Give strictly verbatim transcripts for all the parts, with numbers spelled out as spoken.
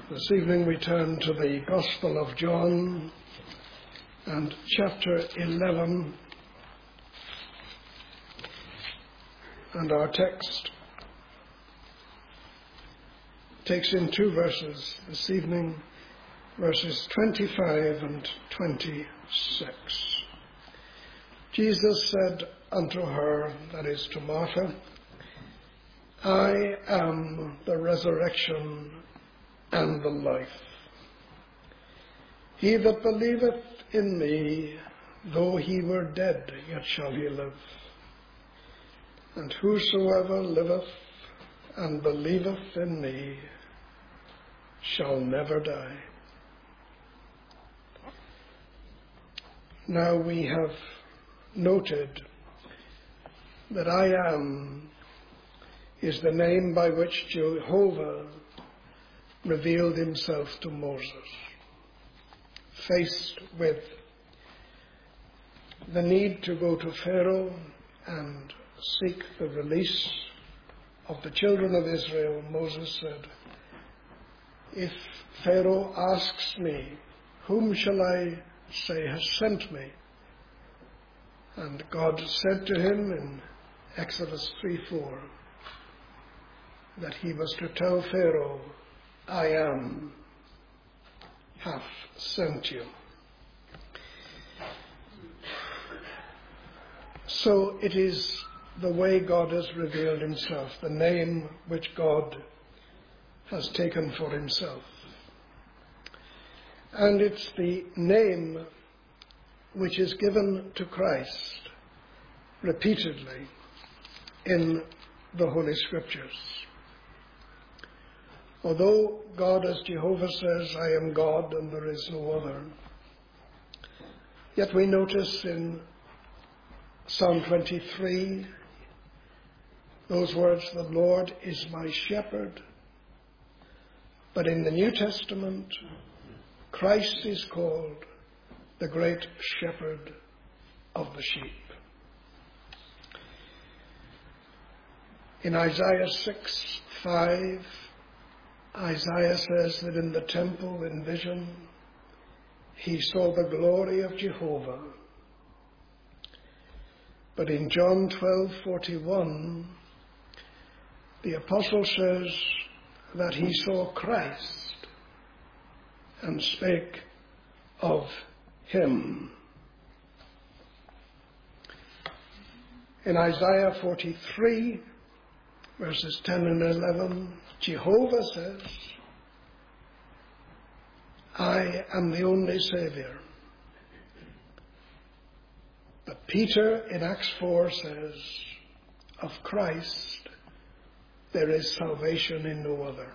This evening we turn to the Gospel of John and chapter eleven, and our text takes in two verses this evening, verses twenty-five and twenty-six. Jesus said unto her, that is to Martha, I am the resurrection and the life. He that believeth in me, though he were dead, yet shall he live. And whosoever liveth and believeth in me shall never die. Now we have noted that I am is the name by which Jehovah revealed himself to Moses. Faced with the need to go to Pharaoh and seek the release of the children of Israel, Moses said, if Pharaoh asks me, whom shall I say has sent me? And God said to him in Exodus three four that he was to tell Pharaoh, I am, hath sent you. So it is the way God has revealed himself, the name which God has taken for himself. And it's the name which is given to Christ repeatedly in the Holy Scriptures. Although God, as Jehovah says, I am God and there is no other, yet we notice in Psalm twenty-three those words, the Lord is my shepherd. But in the New Testament, Christ is called the great shepherd of the sheep. In Isaiah six five, Isaiah says that in the temple in vision, he saw the glory of Jehovah. But in John twelve forty-one, the apostle says that he saw Christ and spake of him. In Isaiah forty-three, verses ten and eleven, Jehovah says, I am the only Saviour. But Peter in Acts four says, of Christ there is salvation in no other.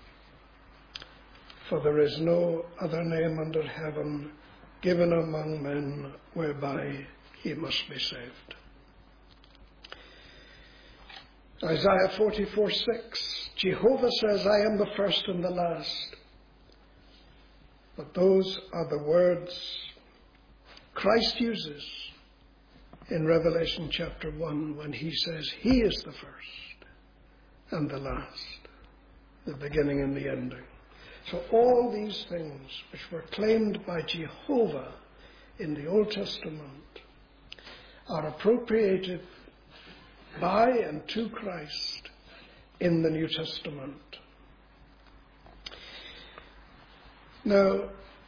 For there is no other name under heaven given among men whereby he must be saved. Isaiah forty-four six, Jehovah says, I am the first and the last. But those are the words Christ uses in Revelation chapter one when he says he is the first and the last, the beginning and the ending. So all these things which were claimed by Jehovah in the Old Testament are appropriated by and to Christ in the New Testament. Now,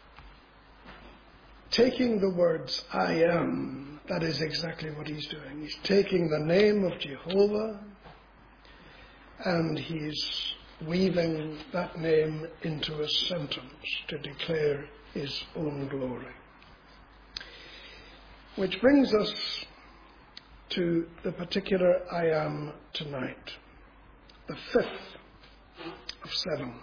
taking the words I am, that is exactly what he's doing. He's taking the name of Jehovah and he's weaving that name into a sentence to declare his own glory. Which brings us to the particular I am tonight, the fifth of seven.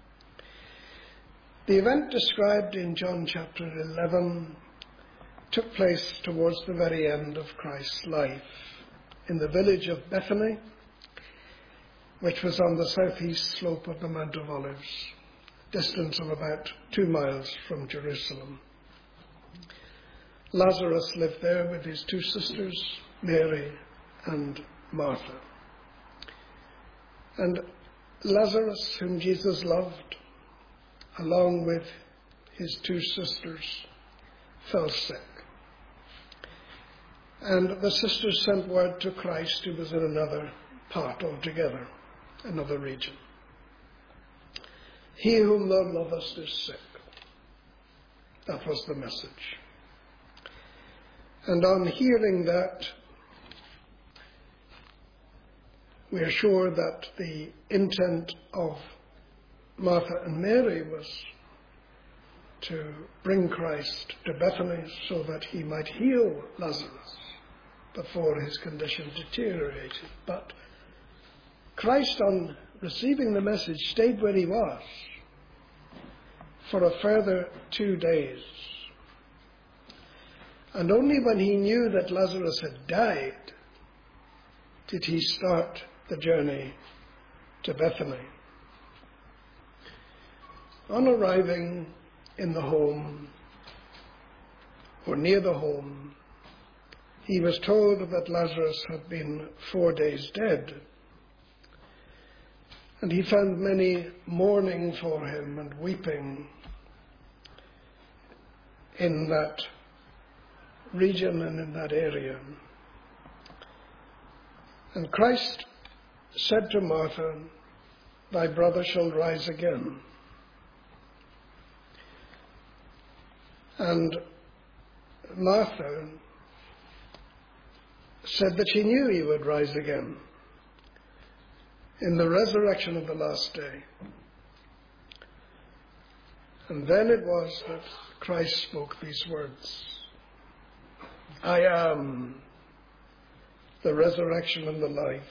The event described in John chapter eleven took place towards the very end of Christ's life in the village of Bethany, which was on the southeast slope of the Mount of Olives, distance of about two miles from Jerusalem. Lazarus lived there with his two sisters, Mary and Martha. And Lazarus, whom Jesus loved, along with his two sisters, fell sick. And the sisters sent word to Christ, who was in another part altogether, another region. He whom thou lovest is sick. That was the message. And on hearing that, we are sure that the intent of Martha and Mary was to bring Christ to Bethany so that he might heal Lazarus before his condition deteriorated. But Christ, on receiving the message, stayed where he was for a further two days. And only when he knew that Lazarus had died did he start the journey to Bethany. On arriving in the home, or near the home, he was told that Lazarus had been four days dead. And he found many mourning for him and weeping in that region and in that area. And Christ said to Martha, "Thy brother shall rise again." And Martha said that she knew he would rise again in the resurrection of the last day. And then it was that Christ spoke these words, "I am the resurrection and the life.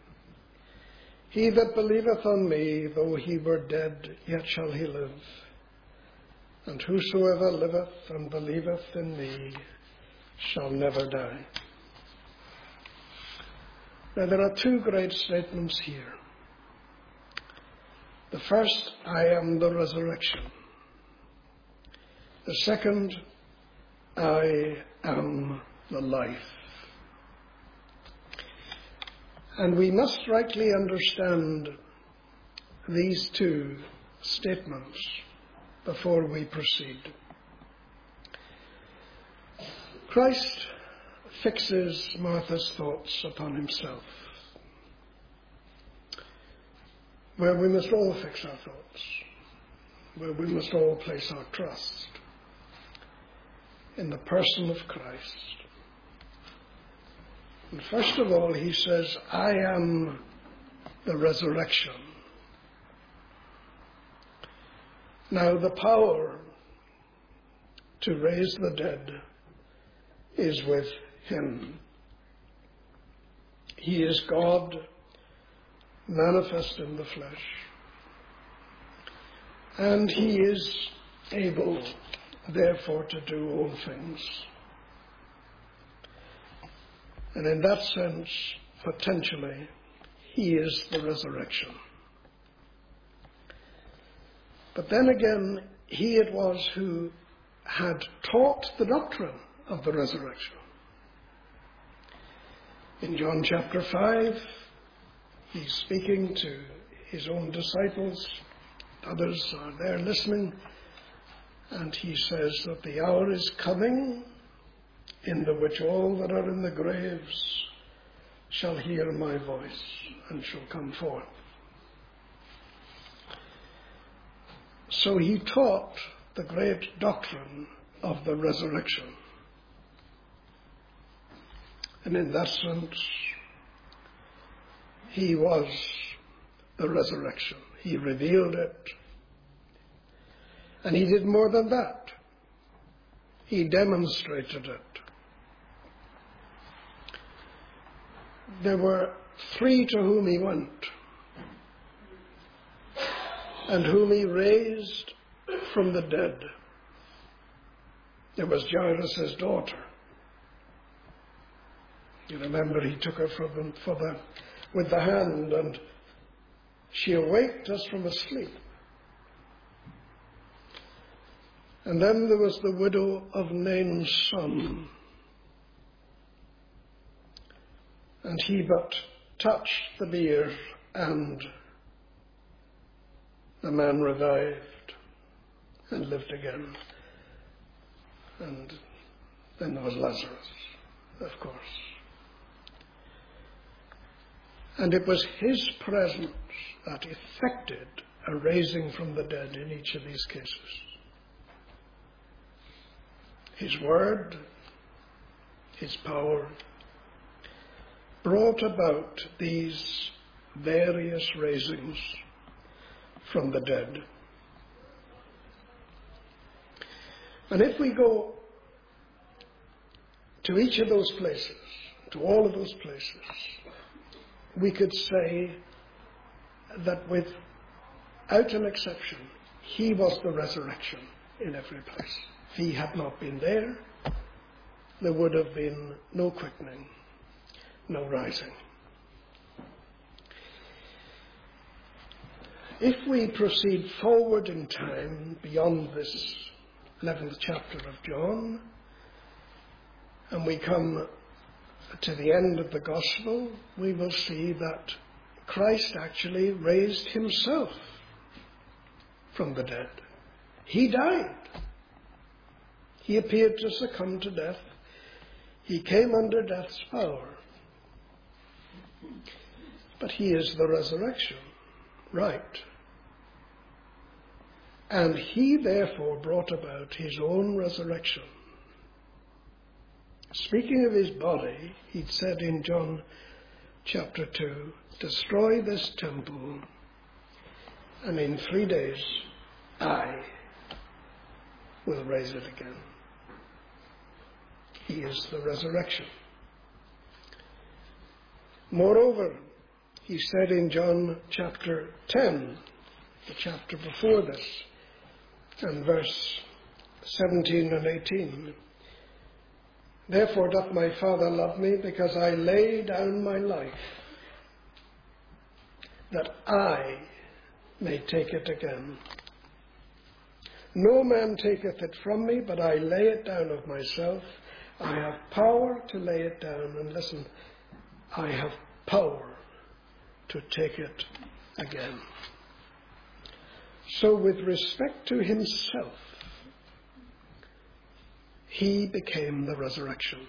He that believeth on me, though he were dead, yet shall he live. And whosoever liveth and believeth in me shall never die." Now there are two great statements here. The first, "I am the resurrection." The second, "I am the life." And we must rightly understand these two statements before we proceed. Christ fixes Martha's thoughts upon himself, where we must all fix our thoughts, where we must all place our trust in the person of Christ. And first of all, he says, "I am the resurrection." Now, the power to raise the dead is with him. He is God, manifest in the flesh. And he is able, therefore, to do all things. And in that sense, potentially, he is the resurrection. But then again, he it was who had taught the doctrine of the resurrection. In John chapter five, he's speaking to his own disciples. Others are there listening. And he says that the hour is coming in the which all that are in the graves shall hear my voice and shall come forth. So he taught the great doctrine of the resurrection. And in that sense, he was the resurrection. He revealed it. And he did more than that. He demonstrated it. There were three to whom he went, and whom he raised from the dead. There was Jairus' daughter. You remember he took her for the, for the, with the hand, and she awaked us from a sleep. And then there was the widow of Nain's son. And he but touched the bier, and the man revived. and lived again. And then there was Lazarus, of course. And it was his presence that effected a raising from the dead in each of these cases. His word, his power, brought about these various raisings from the dead. And if we go to each of those places, to all of those places, we could say that without an exception, he was the resurrection in every place. If he had not been there, there would have been no quickening, no rising. If we proceed forward in time beyond this eleventh chapter of John, and we come to the end of the gospel, we will see that Christ actually raised himself from the dead. He died. He appeared to succumb to death. He came under death's power. But he is the resurrection, right? And he therefore brought about his own resurrection. Speaking of his body, he'd said in John chapter two, destroy this temple, and in three days I will raise it again. He is the resurrection. Moreover, he said in John chapter ten, the chapter before this, and verse seventeen and eighteen, therefore doth my Father love me, because I lay down my life, that I may take it again. No man taketh it from me, but I lay it down of myself. I have power to lay it down, and listen, I have power to take it again. So with respect to himself, he became the resurrection.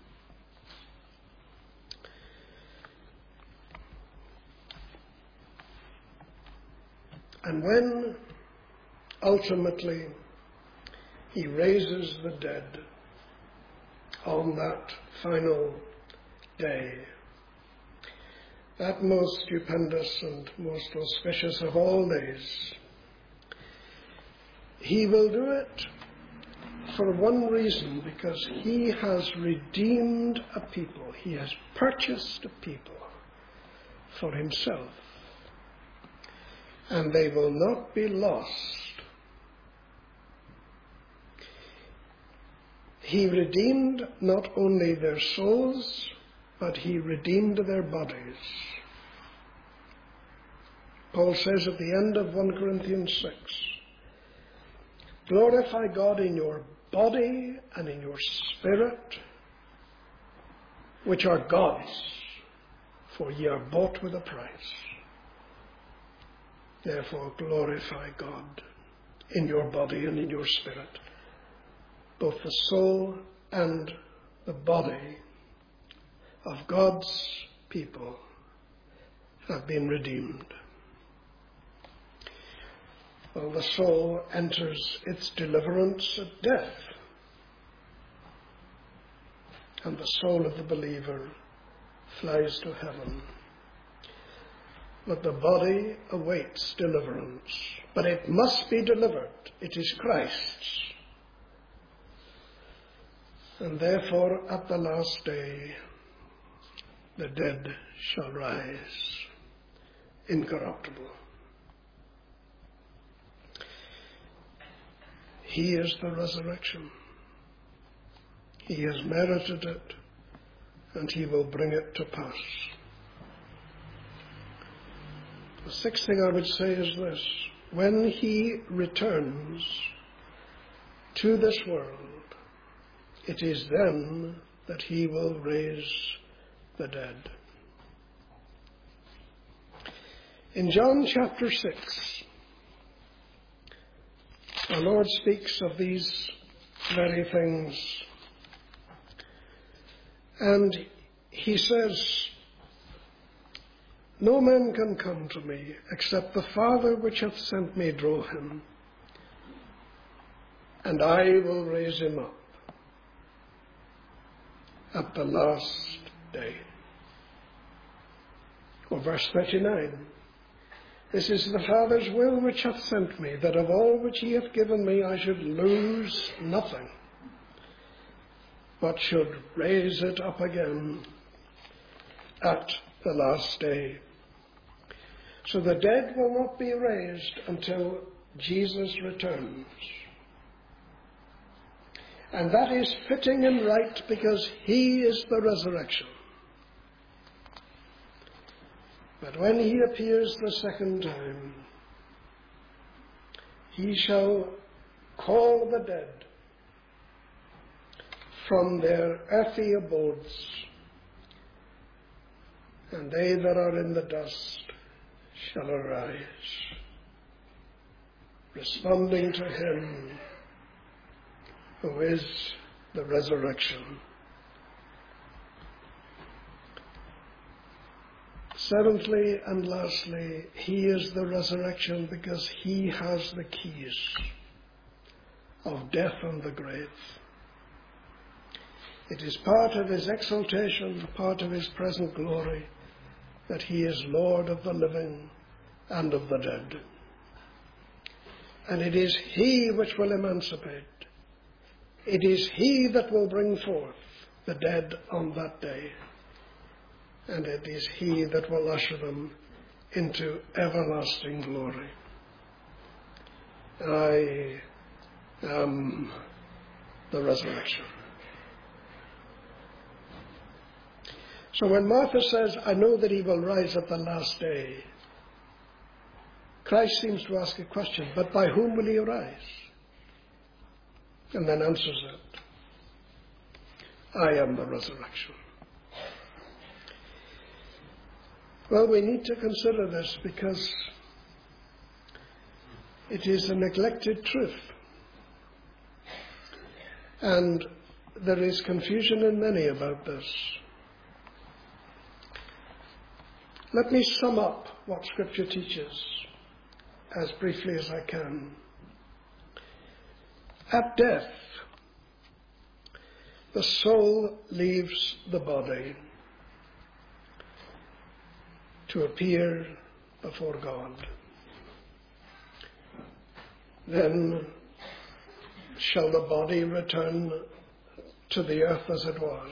And when ultimately he raises the dead on that final day, that most stupendous and most auspicious of all days, he will do it for one reason, because he has redeemed a people. He has purchased a people for himself. And they will not be lost. He redeemed not only their souls, but he redeemed their bodies. Paul says at the end of First Corinthians six, glorify God in your body and in your spirit, which are God's, for ye are bought with a price. Therefore glorify God in your body and in your spirit. Both the soul and the body of God's people have been redeemed. Well, the soul enters its deliverance at death, and the soul of the believer flies to heaven. But the body awaits deliverance. But it must be delivered. It is Christ's. And therefore, at the last day, the dead shall rise incorruptible. He is the resurrection. He has merited it, and he will bring it to pass. The sixth thing I would say is this: when he returns to this world, it is then that he will raise the dead. In John chapter six, The Lord speaks of these very things. And he says, "No man can come to me except the Father which hath sent me draw him, and I will raise him up at the last day." Or verse thirty-nine, "This is the Father's will which hath sent me, that of all which he hath given me I should lose nothing, but should raise it up again at the last day." So the dead will not be raised until Jesus returns. And that is fitting and right, because he is the resurrection. But when he appears the second time, he shall call the dead from their earthly abodes, and they that are in the dust shall arise, responding to him who is the resurrection. Seventhly and lastly, he is the resurrection because he has the keys of death and the grave. It is part of his exaltation, part of his present glory, that he is Lord of the living and of the dead. And it is he which will emancipate. It is he that will bring forth the dead on that day. And it is he that will usher them into everlasting glory. I am the resurrection. So when Martha says, "I know that he will rise at the last day," Christ seems to ask a question, but by whom will he arise? And then answers it, "I am the resurrection." Well, we need to consider this because it is a neglected truth. And there is confusion in many about this. Let me sum up what Scripture teaches as briefly as I can. At death, the soul leaves the body to appear before God. Then shall the body return to the earth as it was,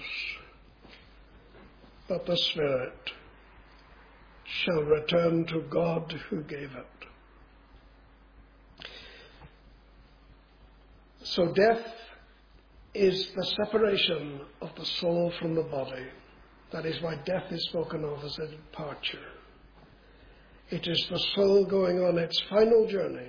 but the spirit shall return to God who gave it. So death is the separation of the soul from the body. That is why death is spoken of as a departure. It is the soul going on its final journey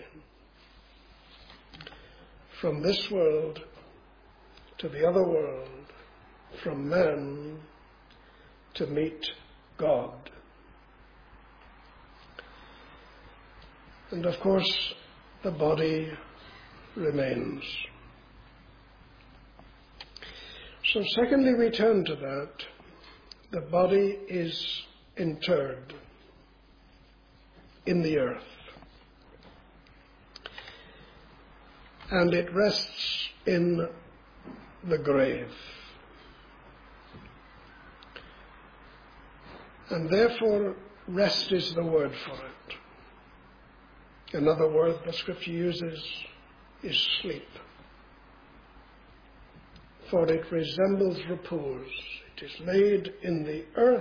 from this world to the other world, from man to meet God. And of course, the body remains. So secondly, we turn to that. The body is interred in the earth. And it rests in the grave. And therefore, rest is the word for it. Another word the Scripture uses is sleep. For it resembles repose. It is laid in the earth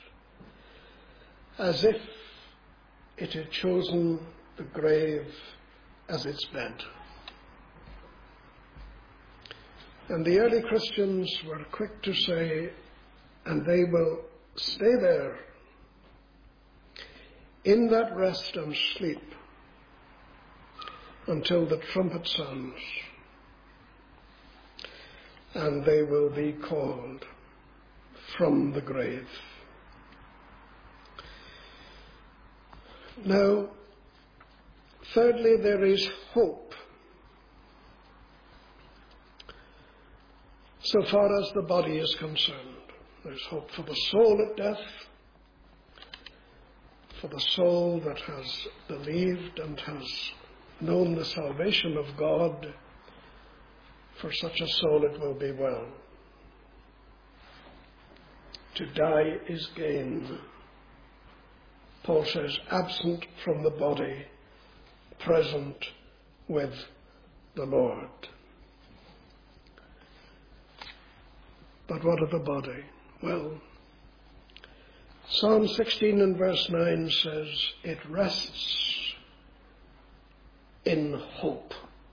as if it had chosen the grave as its bed. And the early Christians were quick to say, and they will stay there in that rest and sleep until the trumpet sounds, and they will be called from the grave. Now, thirdly, there is hope So far as the body is concerned, there's hope for the soul at death, for the soul that has believed and has known the salvation of God. For such a soul it will be well. To die is gain. Paul says, absent from the body, present with the Lord. But what of the body? Well, Psalm sixteen and verse nine says, it rests in hope.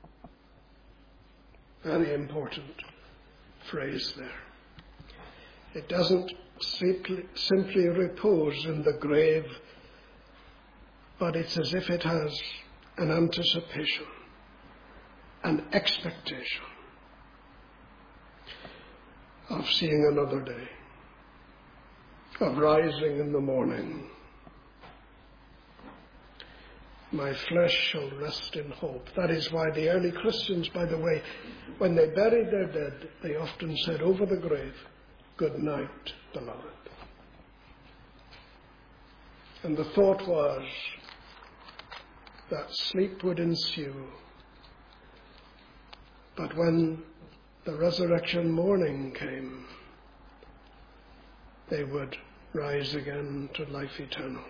Very important phrase there. It doesn't simply, simply repose in the grave, but it's as if it has an anticipation, an expectation of seeing another day, of rising in the morning. My flesh shall rest in hope. That is why the early Christians, by the way, when they buried their dead, they often said over the grave, good night, beloved. And the thought was that sleep would ensue. But when the resurrection morning came, they would rise again to life eternal.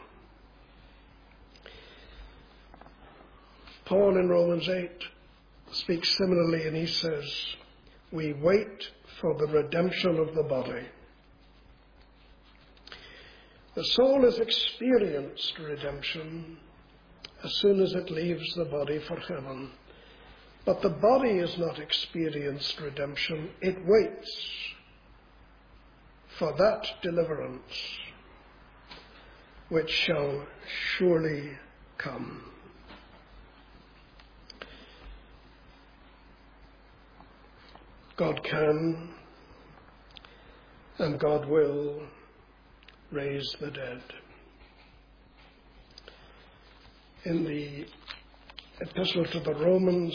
Paul in Romans eight speaks similarly, and he says, we wait for the redemption of the body. The soul has experienced redemption as soon as it leaves the body for heaven. But the body has not experienced redemption. It waits for that deliverance which shall surely come. God can and God will raise the dead. In the Epistle to the Romans,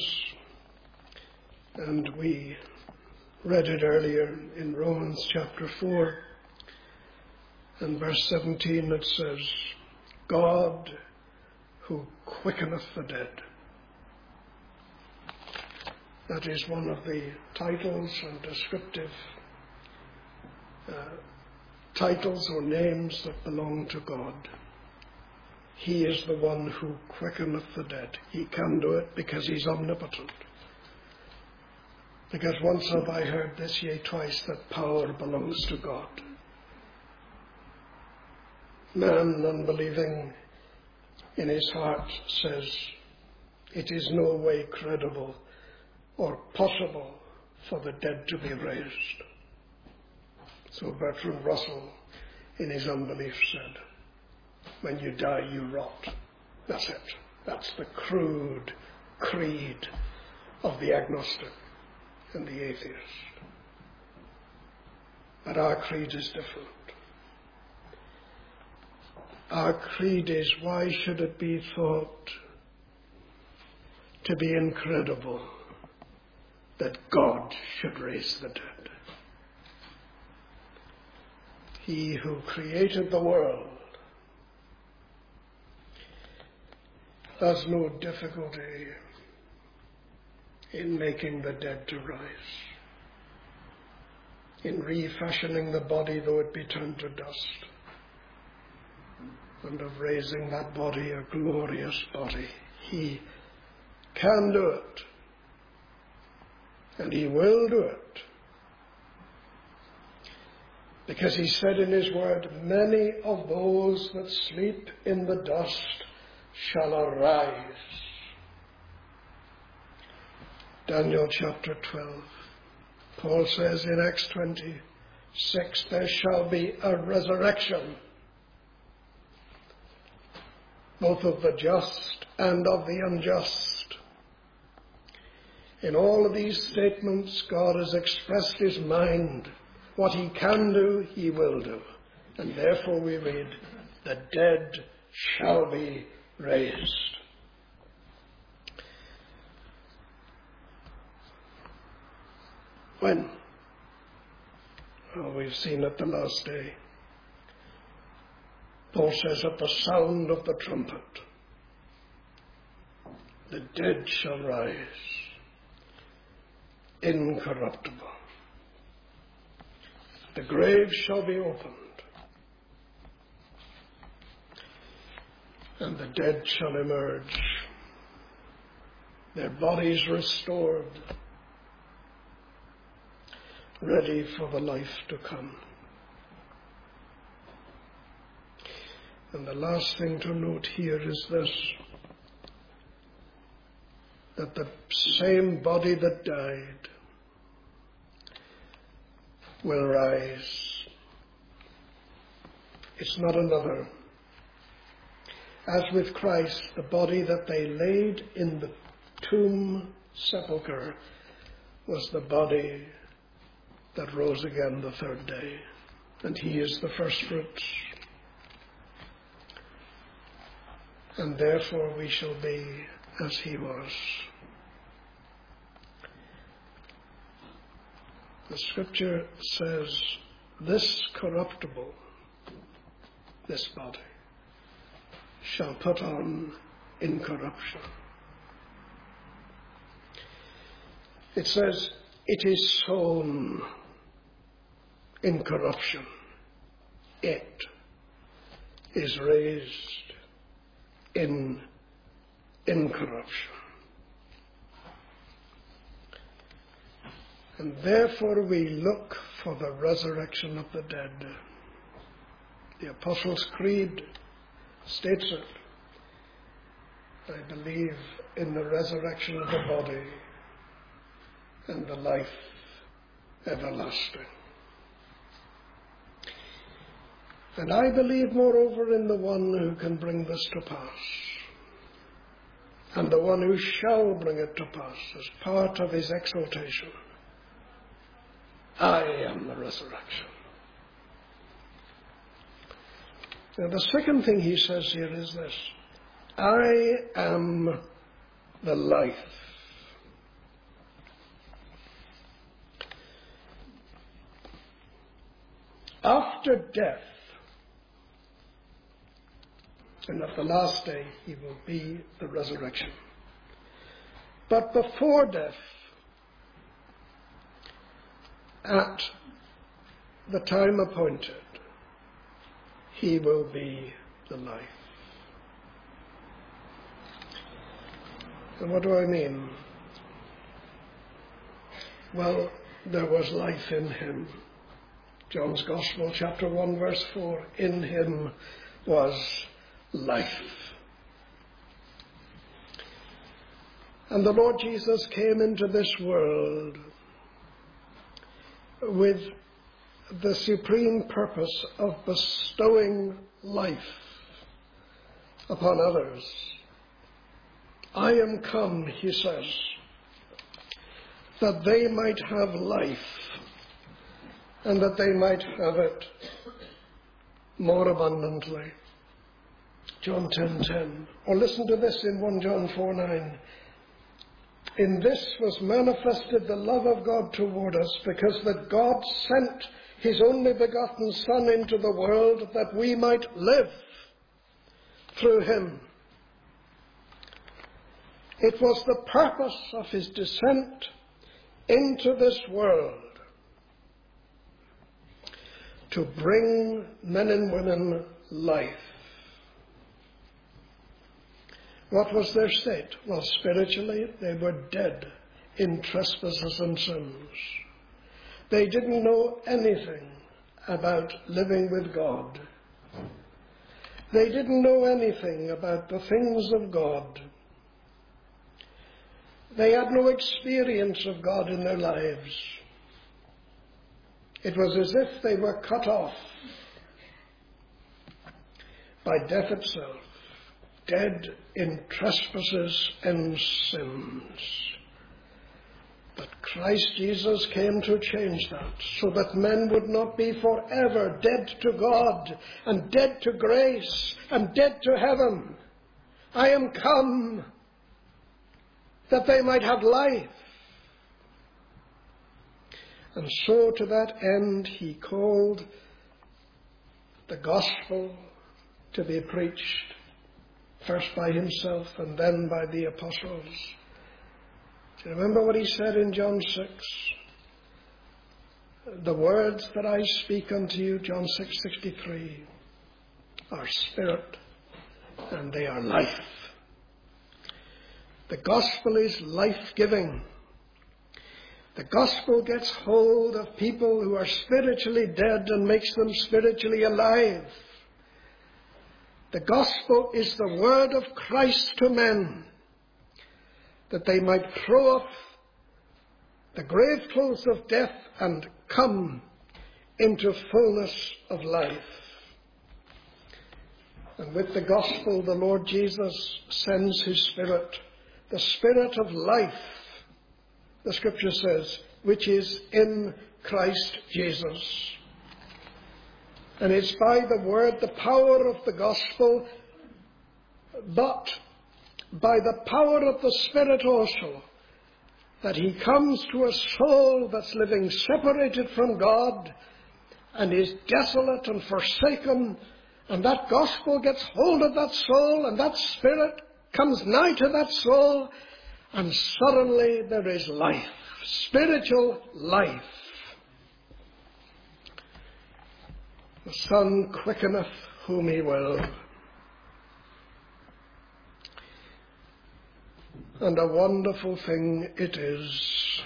and we read it earlier in Romans chapter four and verse seventeen, it says, God who quickeneth the dead. That is one of the titles and descriptive uh, titles or names that belong to God. He is the one who quickeneth the dead. He can do it because he's omnipotent. Because once have I heard this, yea, twice, that power belongs to God. Man, unbelieving in his heart, says, it is no way credible or possible for the dead to be raised. So Bertrand Russell, in his unbelief, said, when you die, you rot. That's it. That's the crude creed of the agnostic and the atheist. But our creed is different. Our creed is, why should it be thought to be incredible that God should raise the dead? He who created the world has no difficulty in making the dead to rise, in refashioning the body though it be turned to dust, and of raising that body a glorious body. He can do it, and he will do it, because he said in his word, many of those that sleep in the dust shall arise. Daniel chapter twelve. Paul says in Acts twenty-six, there shall be a resurrection, both of the just and of the unjust. In all of these statements, God has expressed his mind. What he can do, he will do. And therefore we read, the dead shall be raised. When? Oh, we've seen at the last day. Paul says, at the sound of the trumpet, the dead shall rise, incorruptible. The grave shall be opened, and the dead shall emerge, their bodies restored, ready for the life to come. And the last thing to note here is this, that the same body that died will rise. It's not another. As with Christ, the body that they laid in the tomb sepulchre was the body that rose again the third day. And he is the first fruits. And therefore we shall be as he was. The scripture says, this corruptible, this body, shall put on incorruption. It says, it is sown in corruption. It is raised in incorruption. And therefore we look for the resurrection of the dead. The Apostles' Creed states it. I believe in the resurrection of the body and the life everlasting. And I believe, moreover, in the one who can bring this to pass, and the one who shall bring it to pass as part of his exaltation. I am the resurrection. Now, the second thing he says here is this: I am the life. After death, and at the last day, he will be the resurrection. But before death, at the time appointed, he will be the life. And what do I mean? Well, there was life in him. John's Gospel, chapter one, verse four, in him was life. And the Lord Jesus came into this world with the supreme purpose of bestowing life upon others. I am come, he says, that they might have life, and that they might have it more abundantly. John ten ten. Or listen to this in First John four nine. In this was manifested the love of God toward us, because that God sent his only begotten Son into the world that we might live through him. It was the purpose of his descent into this world to bring men and women life. What was their state? Well, spiritually, they were dead in trespasses and sins. They didn't know anything about living with God. They didn't know anything about the things of God. They had no experience of God in their lives. It was as if they were cut off by death itself, dead in trespasses and sins. But Christ Jesus came to change that, so that men would not be forever dead to God and dead to grace and dead to heaven. I am come that they might have life, And so to that end he called the gospel to be preached, first by himself and then by the apostles. Do you remember what he said in John six? The words that I speak unto you, John six sixty-three, are spirit and they are life. The gospel is life-giving. The gospel gets hold of people who are spiritually dead and makes them spiritually alive. The gospel is the word of Christ to men, that they might throw off the grave clothes of death and come into fullness of life. And with the gospel, the Lord Jesus sends his Spirit, the Spirit of life, the Scripture says, which is in Christ Jesus. And it's by the word, the power of the gospel, but by the power of the Spirit also, that he comes to a soul that's living separated from God and is desolate and forsaken, and that gospel gets hold of that soul, and that Spirit comes nigh to that soul, and suddenly there is life, spiritual life. The Son quickeneth whom he will. And a wonderful thing it is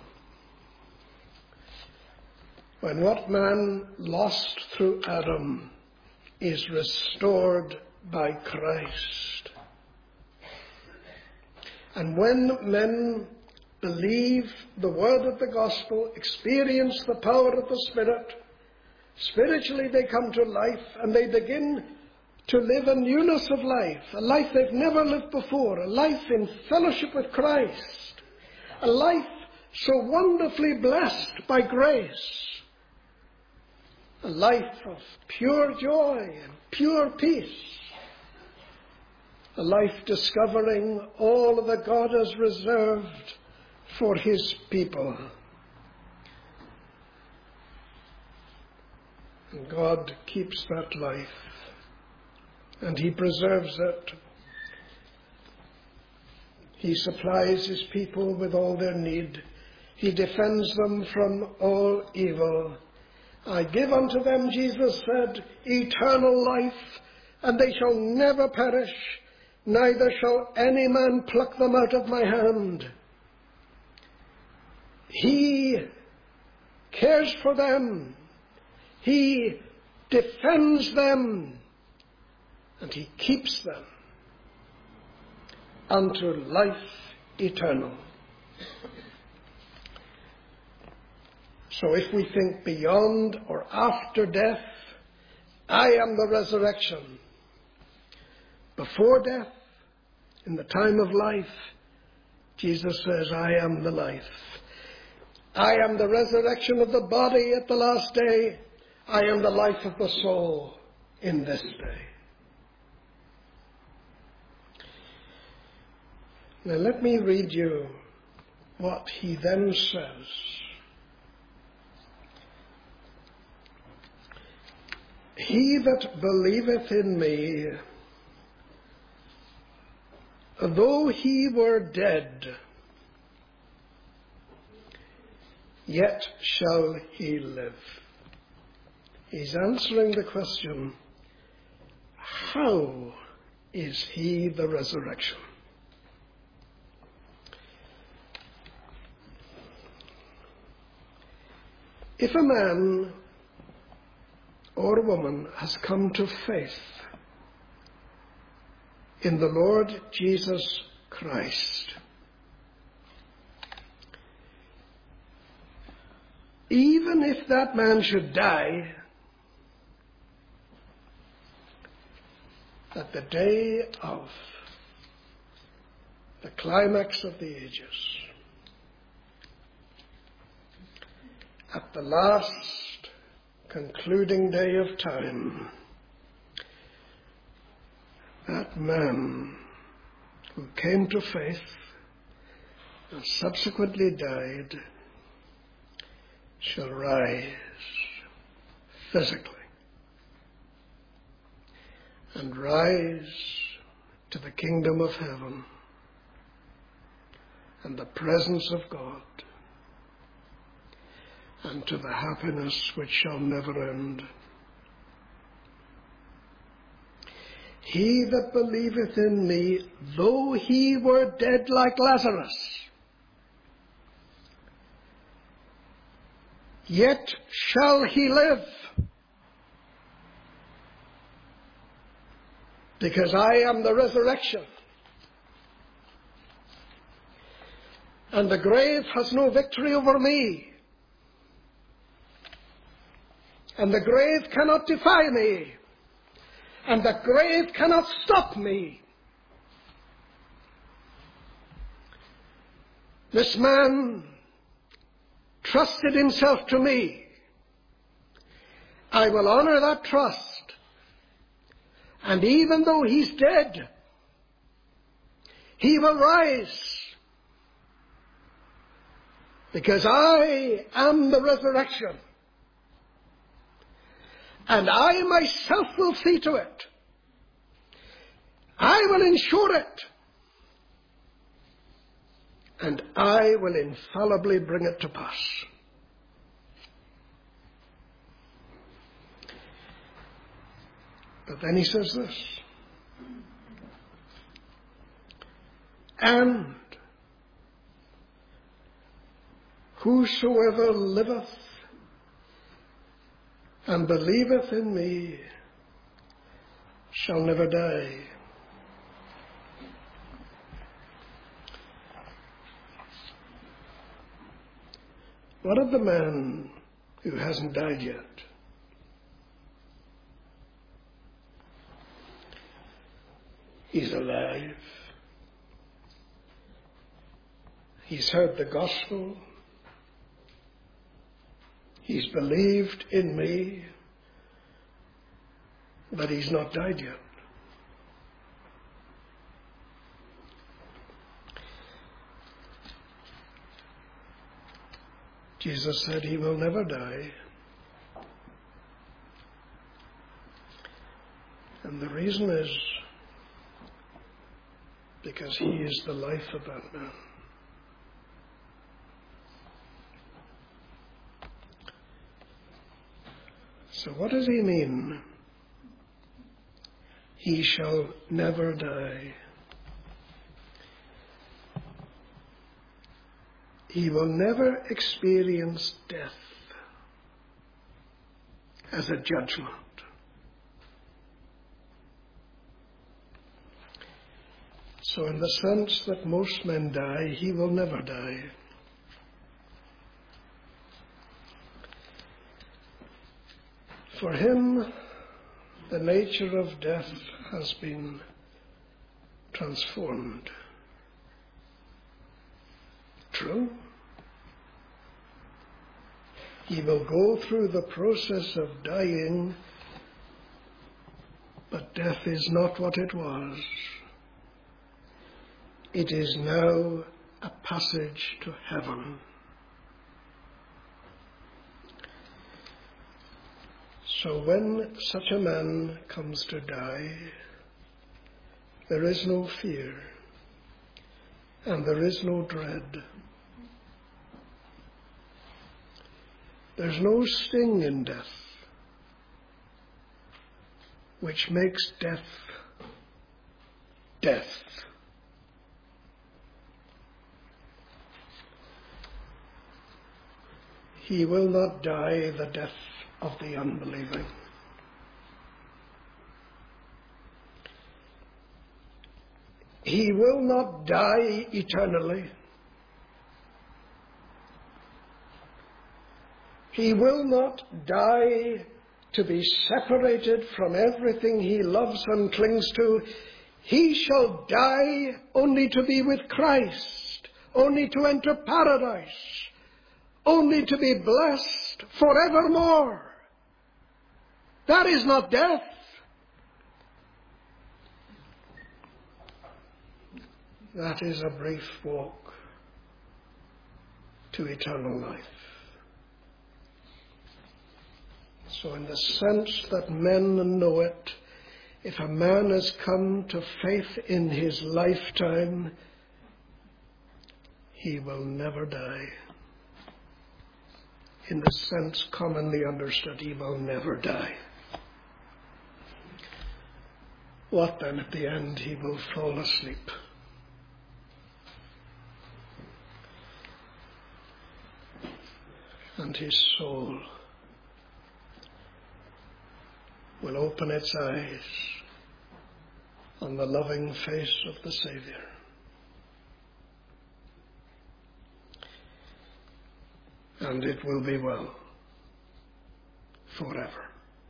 when what man lost through Adam is restored by Christ. And when men believe the word of the gospel, experience the power of the Spirit, spiritually they come to life and they begin to live a newness of life, a life they've never lived before, a life in fellowship with Christ, a life so wonderfully blessed by grace, a life of pure joy and pure peace, a life discovering all that God has reserved for his people. And God keeps that life, and he preserves it. He supplies his people with all their need. He defends them from all evil. I give unto them, Jesus said, eternal life, and they shall never perish, neither shall any man pluck them out of my hand. He cares for them. He defends them. And he keeps them unto life eternal. So if we think beyond or after death, I am the resurrection. Before death, in the time of life, Jesus says, I am the life. I am the resurrection of the body at the last day. I am the life of the soul in this day. Now let me read you what he then says. He that believeth in me, though he were dead, yet shall he live. He's answering the question, how is he the resurrection? If a man or a woman has come to faith in the Lord Jesus Christ, even if that man should die at the day of the climax of the ages, at the last concluding day of time, that man who came to faith and subsequently died shall rise physically and rise to the kingdom of heaven and the presence of God and to the happiness which shall never end. He that believeth in me, though he were dead like Lazarus, yet shall he live, because I am the resurrection, and the grave has no victory over me, and the grave cannot defy me, and the grave cannot stop me. This man trusted himself to me. I will honor that trust. And even though he's dead, he will rise, because I am the resurrection. And I myself will see to it. I will ensure it. And I will infallibly bring it to pass. But then he says this. And whosoever liveth and believeth in me shall never die. What of the man who hasn't died yet? He's alive. He's heard the gospel. He's believed in me, but he's not died yet. Jesus said he will never die. And the reason is because he is the life of that man. So what does he mean? He shall never die. He will never experience death as a judgment. So in the sense that most men die, he will never die. For him, the nature of death has been transformed. True. He will go through the process of dying, but death is not what it was. It is now a passage to heaven. So when such a man comes to die, there is no fear and there is no dread. There's no sting in death, which makes death death. He will not die the death of the unbelieving. He will not die eternally. He will not die to be separated from everything he loves and clings to. He shall die only to be with Christ, only to enter paradise, only to be blessed forevermore. That is not death. That is a brief walk to eternal life. So in the sense that men know it, if a man has come to faith in his lifetime, he will never die. In the sense commonly understood, he will never die. What then at the end? He will fall asleep. And his soul will open its eyes on the loving face of the Saviour. And it will be well forever.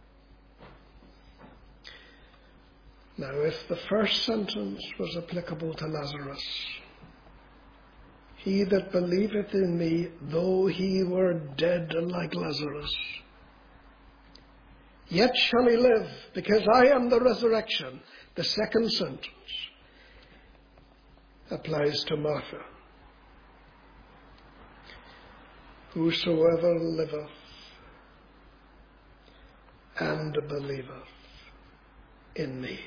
Now, if the first sentence was applicable to Lazarus, he that believeth in me, though he were dead like Lazarus, yet shall he live, because I am the resurrection. The second sentence applies to Martha. Whosoever liveth and believeth in me.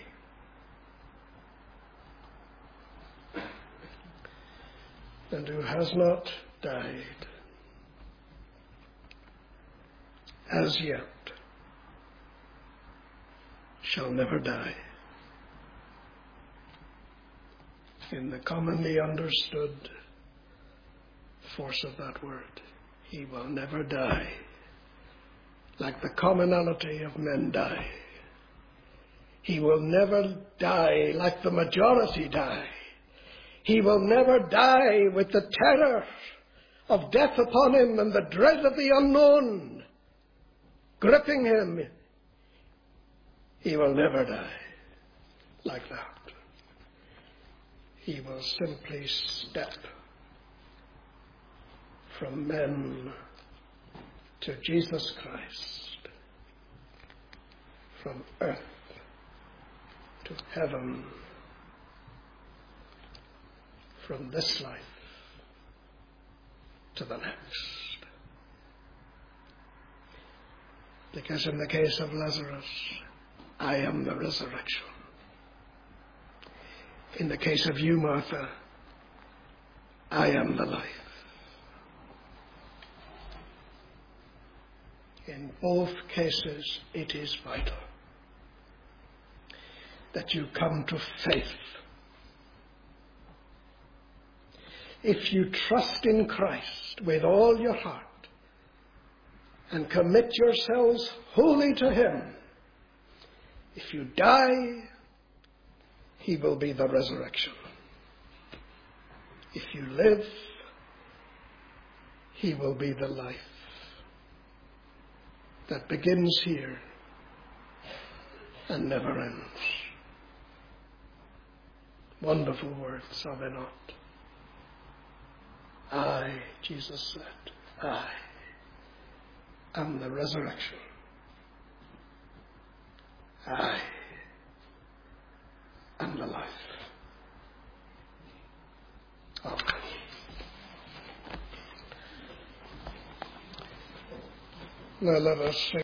And who has not died as yet shall never die. In the commonly understood force of that word, he will never die like the commonality of men die. He will never die like the majority die. He will never die with the terror of death upon him and the dread of the unknown gripping him. He will never die like that. He will simply step from men to Jesus Christ, from earth to heaven, from this life to the next. Because in the case of Lazarus, I am the resurrection. In the case of you, Martha, I am the life. In both cases, it is vital that you come to faith. If you trust in Christ with all your heart and commit yourselves wholly to Him, if you die, He will be the resurrection. If you live, He will be the life that begins here and never ends. Wonderful words, are they not? I, Jesus said, I am the resurrection. I am the life. Amen. Now let us sing.